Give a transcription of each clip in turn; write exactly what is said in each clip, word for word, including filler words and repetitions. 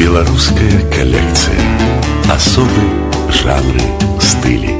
Белорусская коллекция. Особые жанры, стили.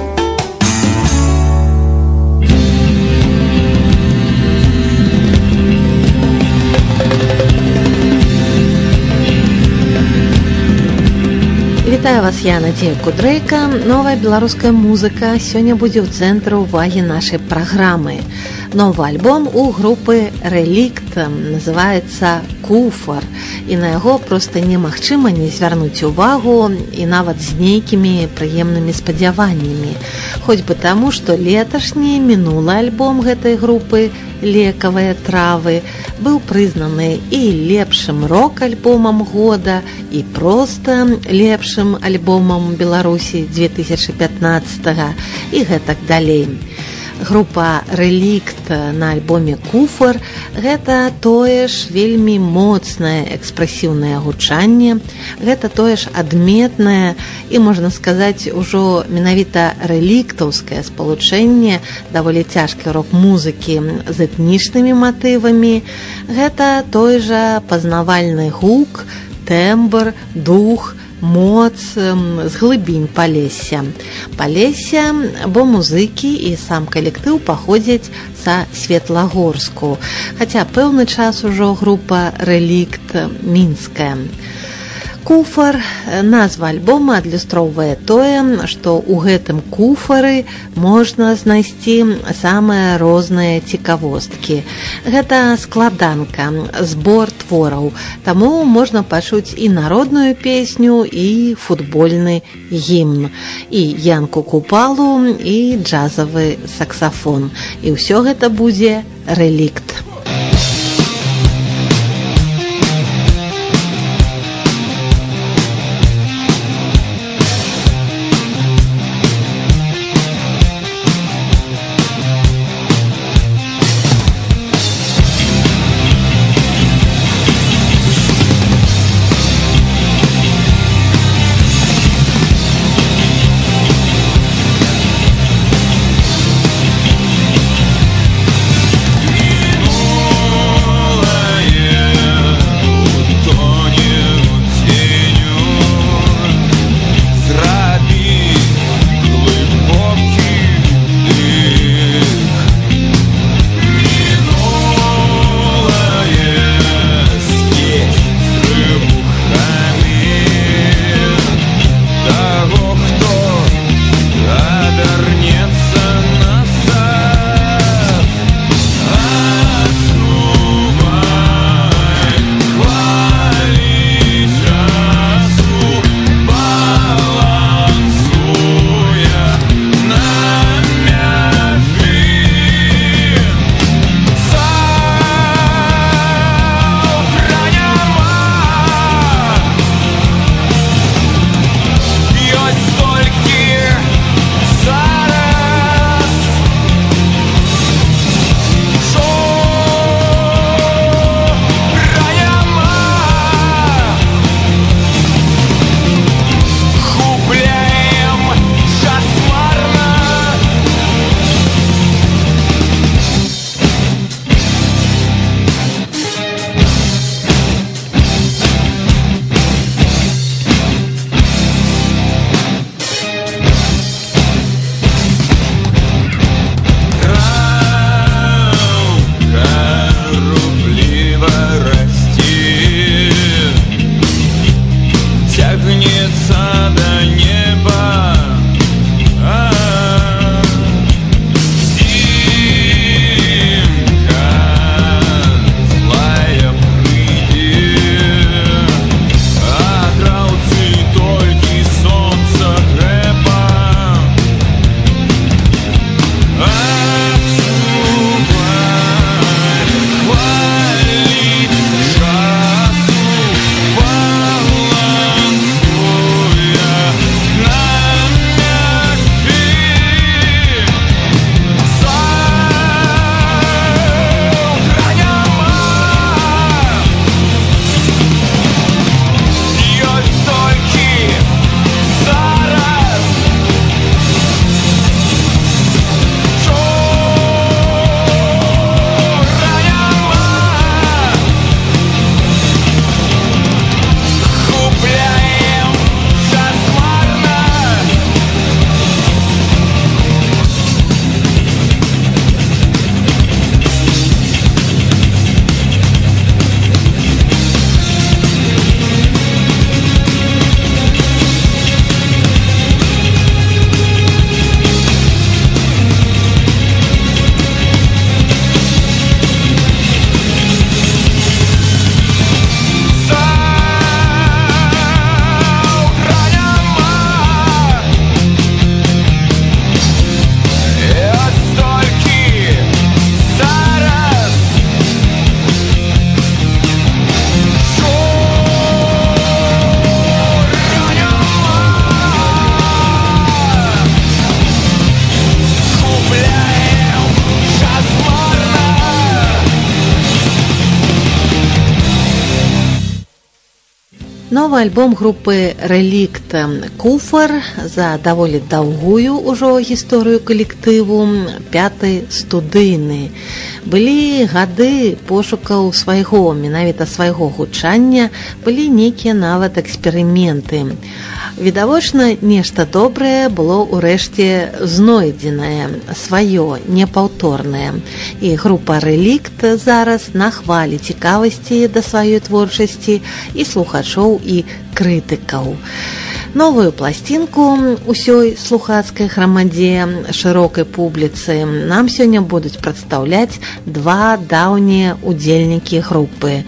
Вітаю вас, я Надзея Кудрейка. Новая беларуская музыка сёння будзе ў цэнтры ўвагі нашай праграмы. Новы альбом у групы «Реликт» называецца «Куфар», і на яго проста немагчыма не звярнуць увагу і нават з нейкімі прыемнымі спадзяваннямі. Хоць бы таму, што леташні мінулы альбом гэтай групы «Лекавыя травы» быў прызнаны і лепшым рок-альбомам года, і проста лепшым альбомам Беларусі две тысячы пятнаццатага, і гэтак далей. Група «Реликт» на альбоме «Куфар» – гэта тое ж вельмі моцнае экспрэсіўнае гучанне, гэта тое ж адметнае і, можна сказаць, ужо менавіта рэліктаўскае спалучэнне даволі цяжкай рок-музыкі з этнічнымі матывамі, гэта той жа пазнавальны гук, тэмбр, дух, моц з глыбінь Палесся. Палесся, бо музыкі і сам калектыў паходзяць са Светлагорску, хаця пэўны час ужо група «Реликт» мінская. «Куфар» – назва альбома адлюстроўвае тое, што ў гэтым куфары можна знайсці самыя розныя цікавосткі. Гэта складанка, збор твораў, таму можна пачуць і народную песню, і футбольны гімн, і Янку Купалу, і джазавы саксафон. І ўсё гэта будзе «Реликт». Oh Новы альбом групы «Рэлікт» «Куфар» за даволі даўгую ўжо гісторыю калектыву, пяты студыйны. Былі гады пошукаў свайго, менавіта свайго гучання, былі нейкія нават эксперыменты. Відавочна, нешта добрае было ўрэшце знойдзенае, сваё, непаўторнае. І група «Рэлікт» зараз на хвалі цікавасці да сваёй творчасці і слухачоў і крытыкаў. Новую пласцінку ўсёй слухацкай грамадзе, шырокай публіцы нам сёння будуць прадстаўляць два даўнія удзельнікі групы.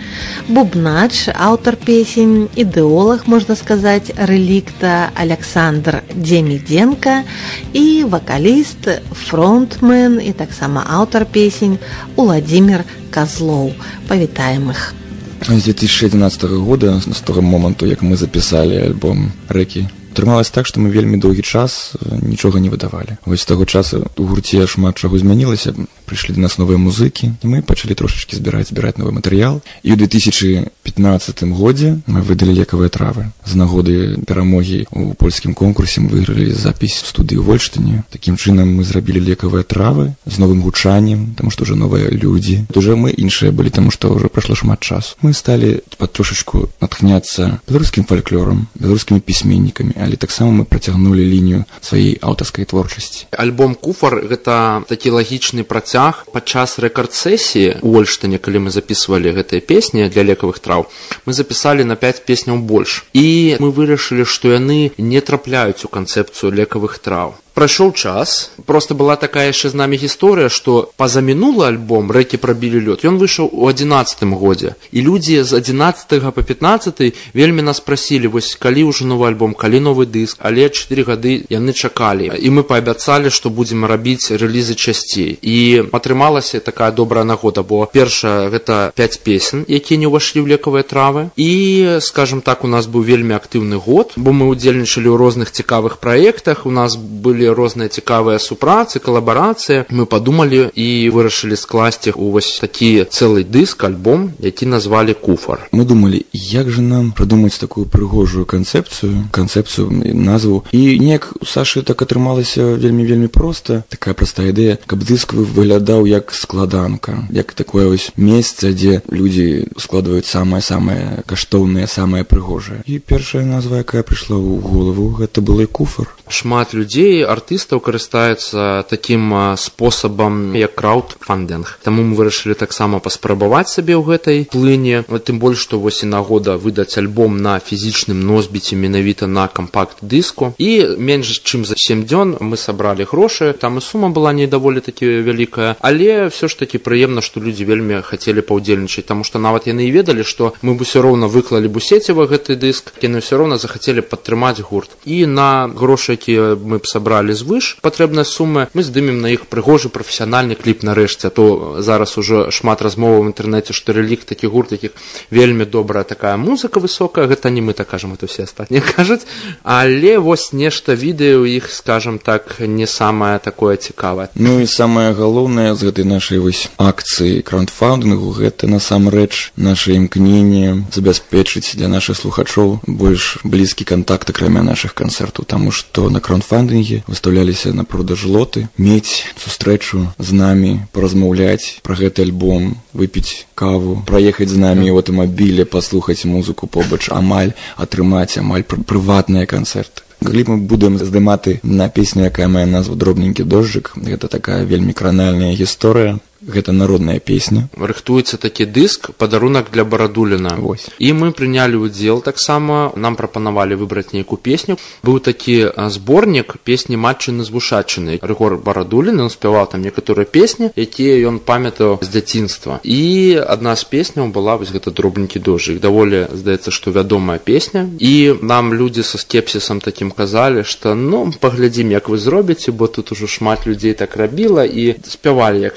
Бубнач, аўтар песень, ідэолаг, можна сказаць, «Рэлікта» Александр Демиденко і вакаліст, фронтмен і таксама аўтар песень Уладзімір Козлоў. Павітаем іх. С две тысячи одиннадцатого года, с того моменту, як мы записали альбом «Рэкі», атрымалася так, што мы вельмі доўгі час нічога не выдавалі. Вось з таго часу у гурце шмат чаго змянілася, прыйшлі да нас новыя музыкі, і мы пачалі трошачкі збіраць, збіраць новы матэрыял. І ў две тысячи пятнадцатым годзе мы выдалі лекавыя травы. З нагоды перамогі ў польскім конкурсе мы выйгралі запіс в студыі ў Вольштыне. Такім чынам мы зрабілі лекавыя травы з новым гучаннем, таму што ўжо новыя людзі. Уже мы іншыя былі, таму што ўжо прайшло шмат часу. Мы сталі патрошачку натхняцца беларускім фальклорам, беларускімі пісьменнікамі, але таксама мы працягнулі лінію сваёй аўтарскай творчасці. Альбом «Куфар» — гэта такі лагічны працяг. Падчас рэкард-сесіі ў Вольштыне, калі мы записывалі гэтыя песні для лекавых траў, мы запісалі на пяць песняў больш. І мы вырашылі, што яны не трапляюць у канцэпцыю лекавых траў. Прайшоў час, просто была такая яшчэ з намі гісторыя, што пазамінулы альбом «Рэкі прабілі лёд», ён выйшаў у адзінаццатым годзе. І людзі з адзінаццатага па пятнаццаты вельмі нас прасілі, вось калі ўжо новы альбом, калі новы дыск, але чатыры гады яны чакалі. І мы паабяцалі, што будзем рабіць рэлізы часцей. І атрымалася такая добрая нагода, бо першая гэта пяць песен, якія не ўвайшлі ў лекавыя травы. І, скажем так, у нас быў вельмі актыўны год, бо мы удзельнічалі ў розных цікавых праектах, у нас былі розныя цікавыя супрацы, калабарацыі. Мы падумалі і вырашылі скласці у вось такі цэлы дыск, альбом, які назвалі «Куфар». Мы думалі, як жа нам прыдумаць такую прыгожую канцэпцыю, канцэпцыю, назву. І неяк у Сашы так атрымалася вельмі-вельмі проста. Такая простая ідэя, каб дыск выглядаў як складанка, як такое вось месца, дзе людзі складваюць самае-самае каштоўнае, самае прыгожае. І першая назва, якая прыйшла ў голову, гэта было і «Куфар». Шмат людзей, артыстаў карыстаюцца такім спосабам, як краўдфандинг. Таму мы вырашылі таксама паспрабаваць сабе ў гэтай плыні. Тым больш, што вось і нагода выдаць альбом на фізічным носьбіце, менавіта на кампакт-дыску. І менш чым за сем дзён мы сабралі грошы. Там і сума была не даволі такі вялікая, але ўсё ж такі прыемна, што людзі вельмі хацелі паўдзельнічаць, таму што нават яны і ведалі, што мы б усё роўна выклалі б у сеціва гэты дыск, яны ўсё роўна захацелі падтрымаць гурт. І на грошы, якія мы б сабралі звыш патрэбнай сумы, мы здымем на іх прыгожы прафесіянальны кліп нарэшце. А то зараз ужо шмат размоваў в інтэрнэце, што «Рэлікт» такі гурт, якіх вельмі добрая такая музыка высокая. Гэта не мы так кажам, это все астатнія кажуць. Але вось нешта відэа ў іх, скажам так, не самае такое цікавае. Ну і самае галоўнае з гэтай нашай вось акцыі краўдфандынгу — гэта насамрэч наша імкненне забяспечыць для нашых слухачоў больш блізкі кантакт акрамя нашых канцэртаў, таму што на краўдфандынге выставляліся на продаж лоты, мець сустрэчу з намі, паразмаўляць пра гэты альбом, выпіць каву, праехаць з намі ў аўтамабілі, паслухаць музыку побач, амаль атрымаць амаль прыватныя канцэрты. Калі мы будем здыматы на песню, якая мае назву «Дробненькі дожджык», гэта такая вельмі кранальная гісторыя. Гэта народная песня. Рыхтуецца такі дыск «Падарунак для Барадуліна». Вось. І мы прынялі ўдзел таксама, нам прапанавалі выбраць нейкую песню. Быў такі зборнік песні «Матчыны з Вушачыны». Рыгор Барадулін, ён спяваў там некаторыя песні, якія ён памятаў з дзяцінства. І адна з песняў была вось гэта «Дробненькі дожджык». Даволі, здаецца, што вядомая песня. І нам людзі са скепсісам такім казалі, што ну, паглядзім, як вы зробіце, бо тут ужо шмат людзей так рабіла і спявалі як мінімум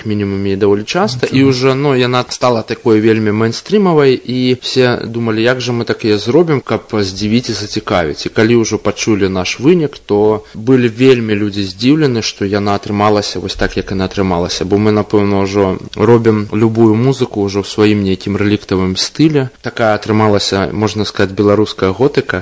арміі даволі часта, і ўжо, ну, яна стала такой вельмі мейнстрімавай, і все думалі, як жа мы такія зробім, каб здзівіць і зацікавіць. І калі ўжо пачулі наш вынік, то былі вельмі людзі здзіўлены, што яна атрымалася вось так, як яна атрымалася, бо мы, напэўна, ўжо робім любую музыку ўжо ў сваім нейкім рэліктавым стылі. Такая атрымалася, можна сказаць, беларуская готыка.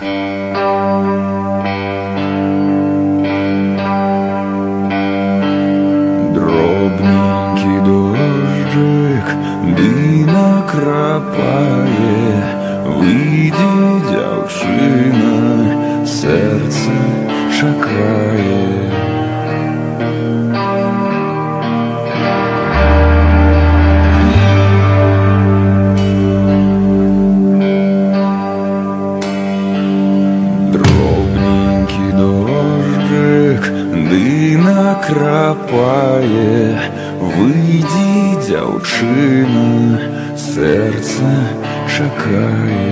Накрапае, выйдзе дзяўчына, сэрца чакае. Дробненькі дожджык, ды накрапае, выйдзе дзяўчына, сэрца чакае.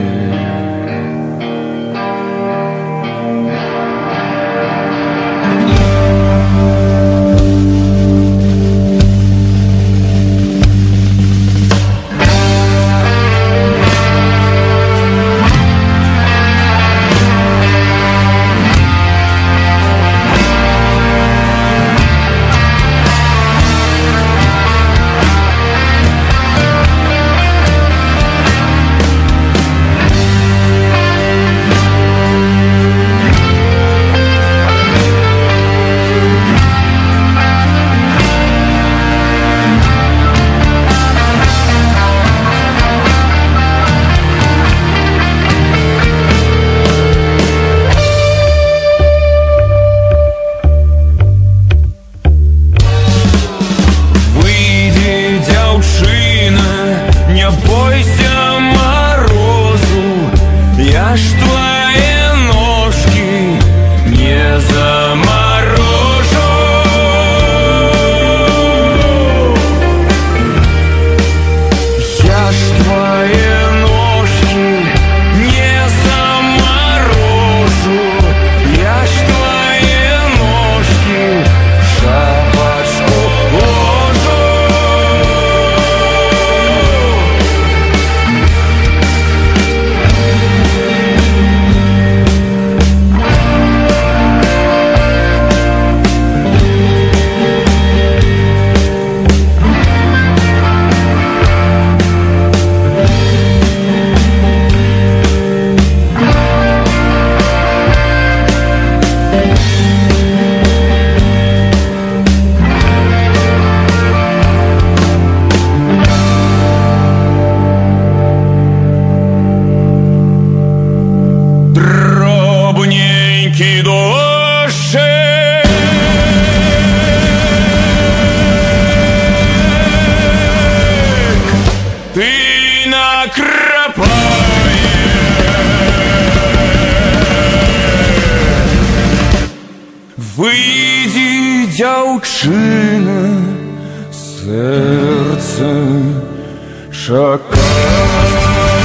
Выйдзе дзяўчына, сэрца чакае.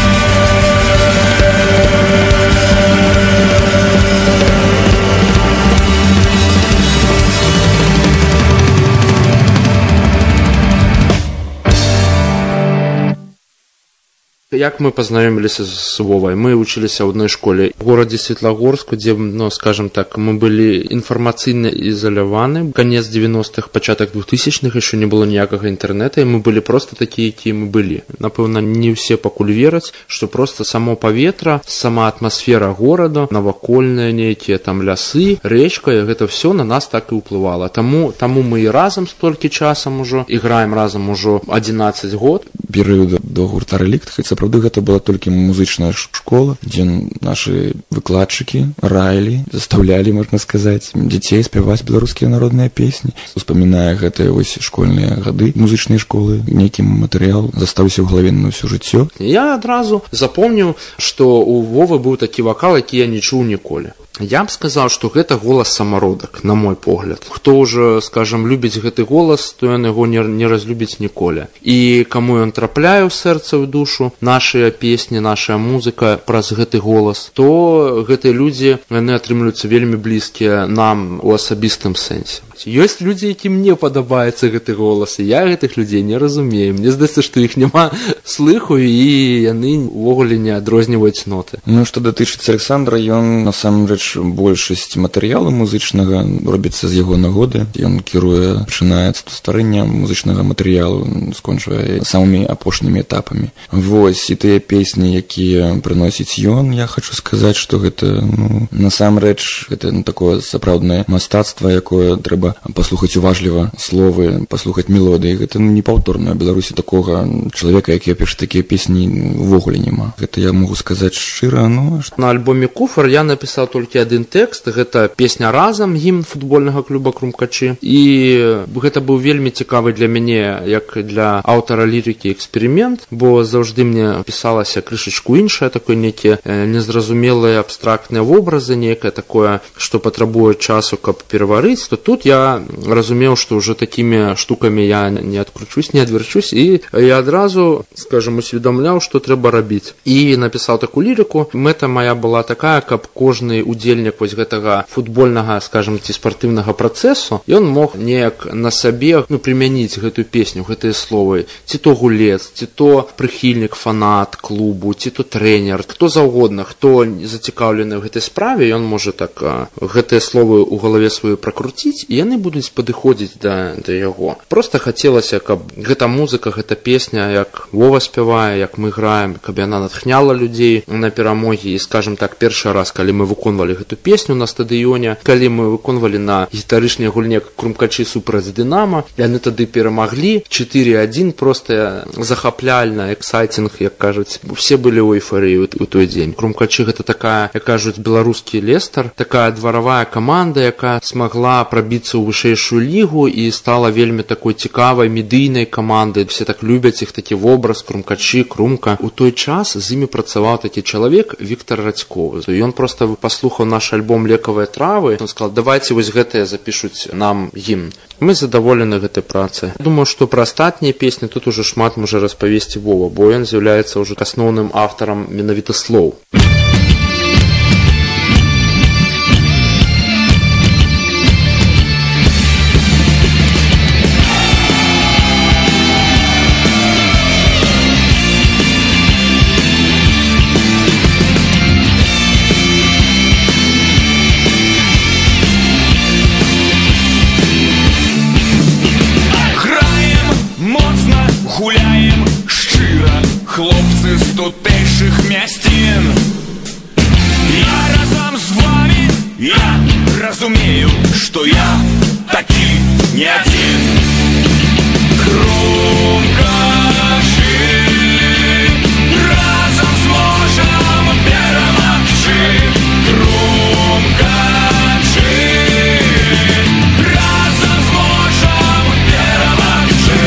Як мы пазнаёміліся з Вовай? Мы вучыліся ў адной школе ў горадзе Светлагорску, дзе, ну, скажем так, мы былі інфармацыйна ізаляваны. Канец девяностых, пачатак двухтысячных, яшчэ не было ніякага інтэрнэта, і мы былі проста такія, якія мы былі. Напэўна, не ўсе пакуль вераць, што проста само паветра, сама атмасфера горада, навакольныя нейкія там лясы, рэчка, і гэта ўсё на нас так і ўплывала. Таму, таму мы і разам столькі часам ужо, іграем разам ужо адзінаццаць год. Перыяд до гурта «Рэлікт», хаця правда, гэта была толькі музычная школа, дзе нашы выкладчыкі раілі, заставлялі, можна сказаць, дзяцей спяваць беларускія народныя песні. Успамінае гэтыя вось школьныя гады музычнай школы, нейкі матэрыял застаўся ў галаве на ўсё жыццё. Я адразу запомніў, што у Вовы быў такі вакал, які я не чуў ніколі. Я б сказаў, што гэта голас самародак, на мой погляд. Хто ўжо, скажам, любіць гэты голас, то ён яго не, не разлюбіць ніколі. І каму ён трапляе ў сэрца, ў душу, нашыя песні, наша музыка праз гэты голас, то гэтыя людзі, яны атрымліваюцца вельмі блізкія нам у асабістым сэнсе. падабаюць. Ёсць людзі, якім не падабаецца гэты голас, і я гэтых людзей не разумею. Мне здаецца, што іх няма слыху, і яны ўвогуле не адрозніваюць ноты. Ну, што датычыцца Александра, ён, насамрэч, большасць матэрыялу музычнага робіцца з яго нагоды. Ён кіруе, пачынае з стварэння музычнага матэрыялу, скончвае самымі апошнімі этапамі. Вось, і тыя песні, якія прыносіць ён, я хочу сказаць, што гэта, ну, насамрэч, гэта ну, такое сапраўднае мастацтва, якое трэба паслухаць уважліва словы, паслухаць мелодыі. Гэта ну, непаўторна. У Беларусі такога чалавека, які піша такія песні, увогуле няма. Гэта я могу сказаць шчыра. Ну, на альбоме «Куфар» я напісаў толькі адзін тэкст. Гэта песня «Разам», гімн футбольнага клуба «Крумкачы». І гэта быў вельмі цікавы для мяне, як для аўтара лірыкі эксперымент, бо заўжды мне пісалася крышачку іншае, такое нейкія незразумелыя абстрактныя вобразы, нейкае такое, што патрабуе часу, каб пераварыць, то тут я разумеў, што ўжо такімі штукамі я не адкручусь, не адверчусь, і я адразу, скажем, усведамляў, што трэба рабіць. І напісаў такую лірыку. Мэта моя была такая, каб кожны удзельнік вось гэтага футбольнага, скажем, ці спартыўнага працэсу, ён мог неяк на сабе ну, прымяніць гэтую песню, гэтыя словы, ці то гулец, ці то прыхільнік, фанат клубу, ці то трэнер, хто заўгодна, хто зацікаўлены ў гэтай справе, ён можа так гэтыя словы ў галаве сваю пракруціць, і яны будуць падыходзіць да, да яго. Проста хацелася, каб гэта музыка, гэта песня, як Вова спявае, як мы граем, каб яна натхняла людзей на перамогі. І, скажем так, першы раз, калі мы выконвалі гэту песню на стадыёне, калі мы выконвалі на гітарычнай гульне Крумкачы супраць Дынама, яны тады перамаглі чатыры адзін, проста захапляльна, эксайтинг, як кажуць. Усе былі ў эйфарыі ў той дзень. Крумкачы гэта такая, як кажуць, беларускі Лестар, такая дваравая каманда, якая смагла прабіцца ў вышэйшую лігу і стала вельмі такой цікавай медыйнай камандай. Все так любяць іх такі вобраз Крумкачы, Крумка. У той час з імі працаваў такі чалавек Віктор Радзьковы. Ён проста паслухаў наш альбом «Лекавыя травы». Он сказал, давайте вось гэтыя запішуць нам гімн. Мы задаволены гэтай працай. Думаю, што пра астатнія песні тут ужо шмат можа распавесці Вова, бо ён з'яўляецца ўжо асноўным аўтарам менавіта слоў. Хлопцы з тутэйшых мясцін. Я разам з вами, я разумею, што я такі не адзін. Крумкачы, разам зможам перамагчы. Крумкачы, разам зможам перамагчы.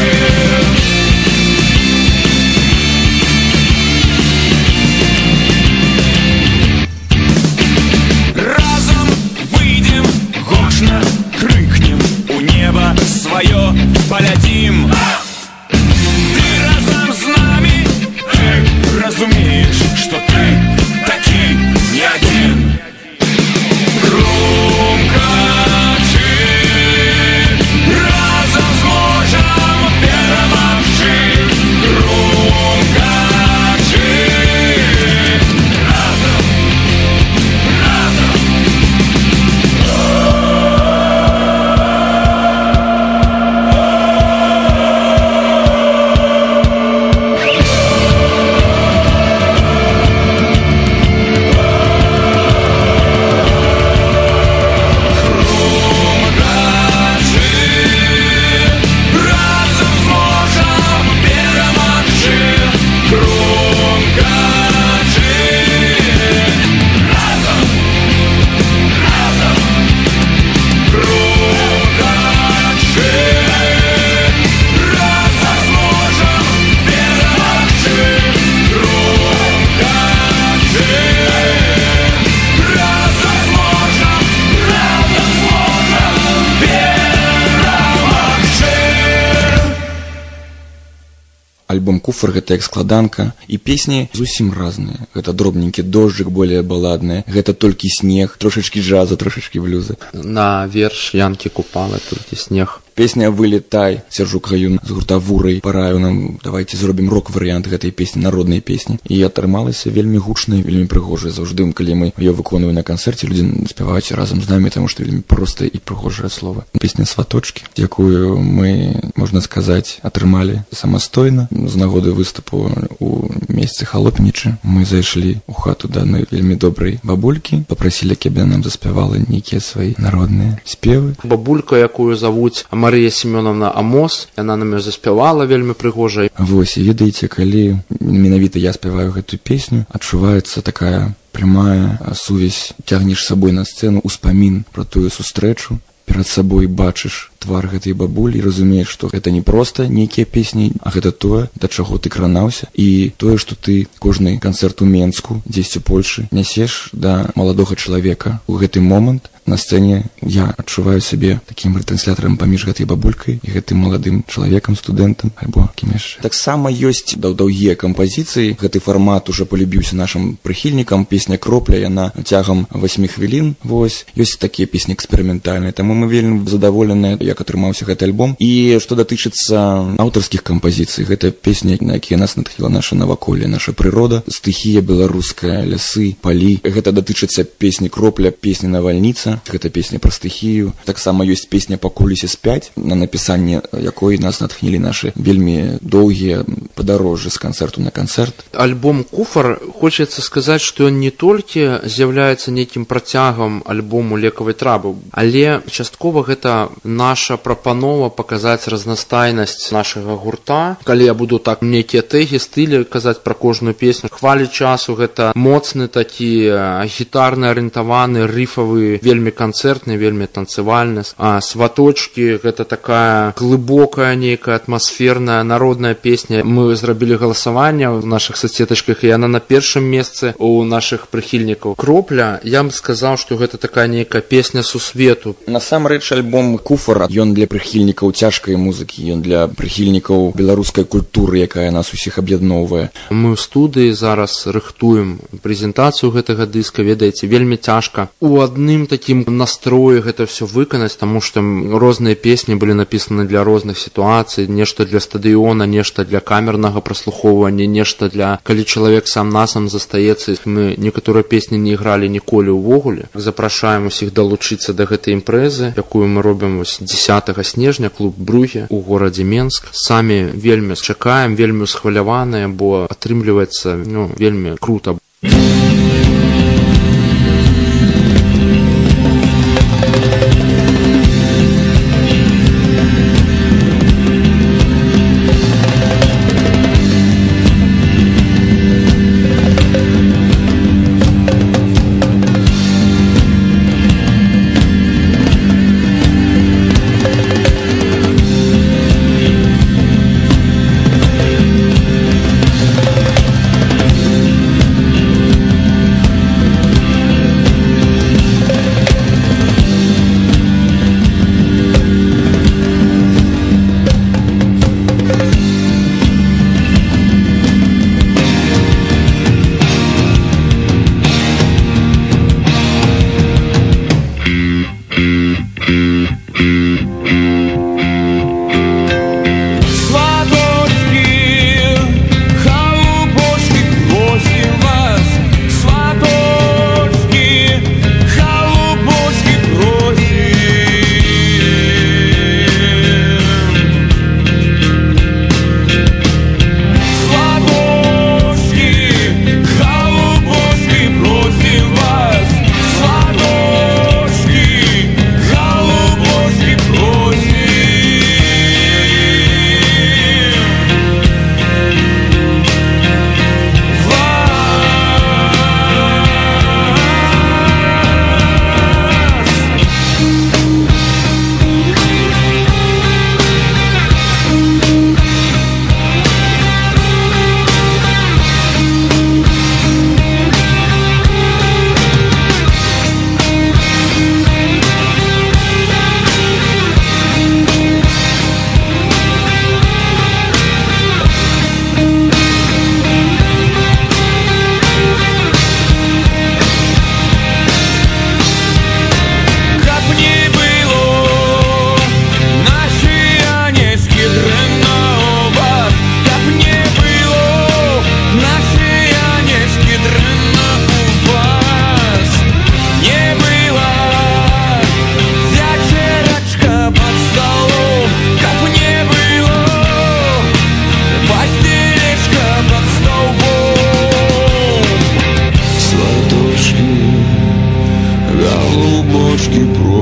альбом «Куфар» — гэта як складанка, і песні зусім разныя. Гэта дробненькі дожджык, более баладныя, гэта толькі снег, трошачкі джазу, трошачкі блюза. На верш Янкі Купалы толькі снег. Песня «Вылетай», Сержук Гаюн з гурта «Вурай» параіў нам, давайте зробім рок-варыянт гэтай песні, народнай песні. І атрымалася вельмі гучнай, вельмі прыгожай. Заўжды, калі мы ее выконваем на канцэрце, людзі спяваюць разам з намі, таму што вельмі простае і прыгожае слова. Песня «Сваточкі», якую мы, можна сказаць, атрымалі самастойна. З нагоды выступу у месцы Халопнічы мы зайшлі ў хату да адной вельмі добрай бабулькі, папрасілі, каб яна нам заспявала нейкія свае народныя спевы. Бабулька, якую завуць Марыя Семёновна Амос, яна нам заспявала вельмі прыгожа. Вось, і ведаеце, калі менавіта я спяваю гэту песню, адчуваецца такая прямая сувязь, цягнеш сабой на сцэну успамін пра тую сустрэчу, перад сабой бачыш твар гэтай бабулі і разумееш, што гэта не проста нейкія песні, а гэта тое, да чаго ты кранаўся, і тое, што ты кожны канцэрт у Менску, дзесьці у Польшы, нясеш да маладога чалавека. У гэты момант на сцэне я адчуваю сябе такім рэтрансляторам паміж гэтай бабулькай і гэтым маладым чалавекам, студэнтам, альбо кім яшчэ. Таксама ёсць даўгія кампазіцыі. Гэты фармат уже полюбіўся нашым прыхільнікам. Песня «Кропля», яна цягам восьмі хвілін. Вось, ёсць такія песні эксперыментальныя, таму мы вельмі задаволеныя, як атрымаўся гэты альбом. І што датычыцца аўтарскіх кампазіцый, гэта песня, на якія нас натхніла наша наваколле, наша прырода, стыхія беларуская, лясы, палі. Гэта датычыцца песні «Кропля», песні «Навальніца». Гэта песня пра стыхію. Таксама ёсць песня «Пакуль усе спяць», на напісанне якой нас натхнілі нашы вельмі доўгія падарожжы з канцэрту на канцэрт. Альбом «Куфар», хочацца сказаць, што ён не толькі з'яўляецца нейкім працягам альбому «Лекавай травы», але часткова гэта наша прапанова паказаць разнастайнасць нашага гурта. Калі я буду так нейкія тэгі, стылі казаць пра кожную песню, «Хвалі часу» гэта моцны такі гітарны арыентаваны, рыфавы, вельмі канцэртны, вельмі танцевальны. А «Сваточкі» гэта такая глыбокая, нейкая атмасферная народная песня. Мы зрабілі галасаванне ў нашых соцсетачках, і яна на першым месцы у нашых прыхільнікаў. «Кропля», я б сказаў, што гэта такая нейкая песня сусвету. Насамрэч, альбом «Куфар», ён для прыхільнікаў цяжкай музыкі, ён для прыхільнікаў беларускай культуры, якая нас усіх аб'ядноўвае. Мы ў студыі зараз рыхтуем прэзентацыю гэтага дыска, ведаеце, вельмі цяжка. У адным такім настроі гэта все выканаць, таму што розныя песні былі напісаны для розных сітуацый, нешта для стадыёна, нешта для камернага праслухоўвання, нешта для калі чалавек сам насам застаецца. Мы некаторыя песні не ігралі ніколі ўвогуле. Запрашаем усіх далучыцца да гэтай імпрэзы, якую мы робім вось дзесятага снежня, клуб «Бругі» у горадзе Менск. Самі вельмі чакаем, вельмі усхваляваныя, бо атрымліваецца, ну, вельмі крута.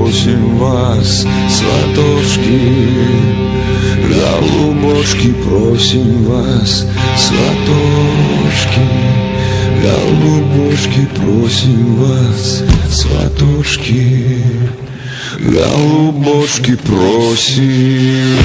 просим вас, сваточки, голубочки, просим вас, сваточки, голубочки, просим вас, сваточки, голубочки, просим.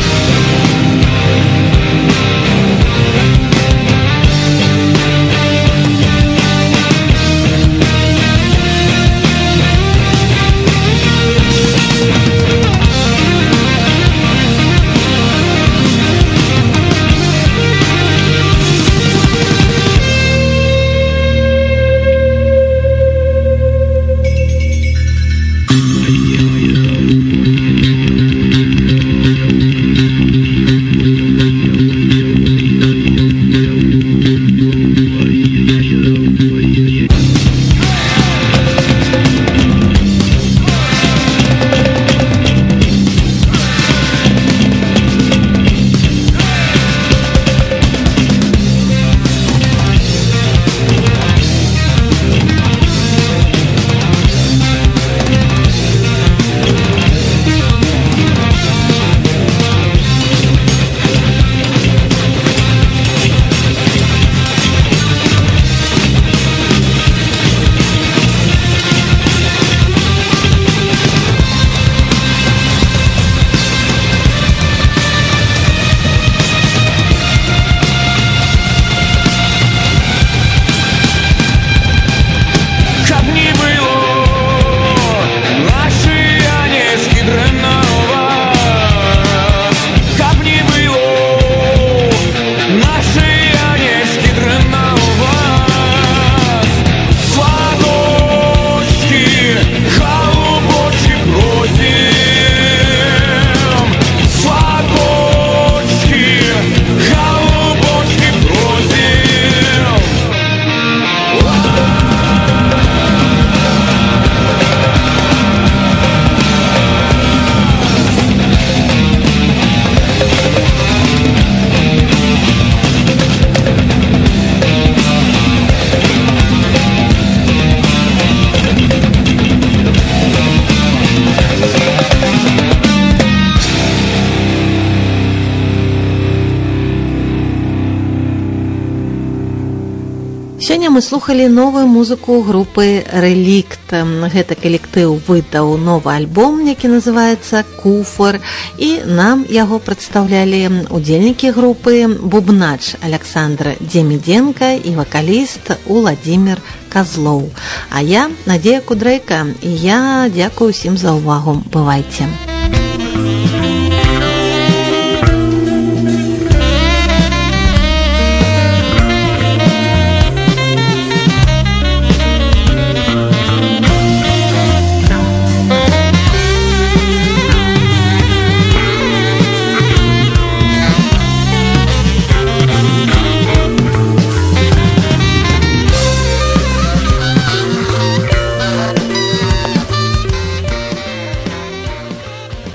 Сёння мы слухали новую музыку групы «Реликт». Гэта калектыў выдаў новы альбом, які называецца «Куфар», і нам яго прадстаўлялі удзельнікі групы бубнач Александр Демиденко і вакаліст Уладзімир Козлоў. А я Надзея Кудрэйка, і я дзякую ўсім за ўвагу. Бывайце.